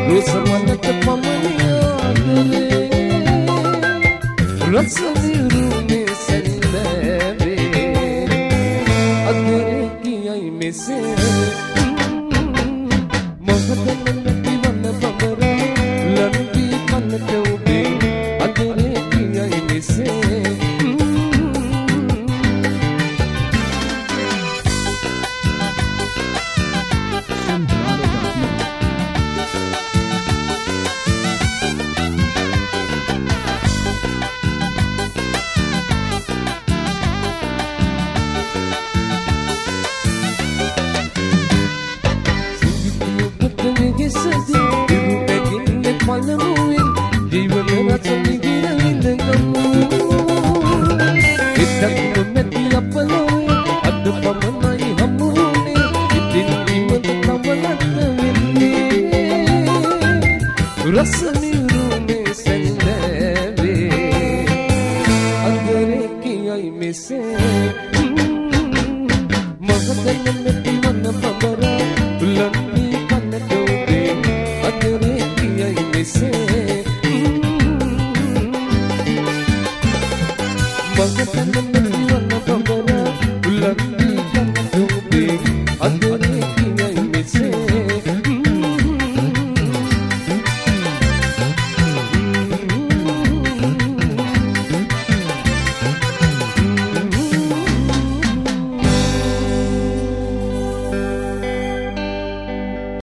රොසමනට පමණියාදරේ රසවිරුනේ සැලැවේ අදරේ කියයි මෙසේ මොහොතෙන් පිවන්න බබරා ලන්වී කන්නට ඔබේ අදරේ කියයි මෙසේ රසමිරුනේ සැලැවේ අදරේ කියයි මෙසේ මහතෙන් මෙතිවන්න බබරා ලන්වී කන්නට ඔබේ අදරේ කියයි මෙසේ මහතෙන් මෙතිවන්න බබරා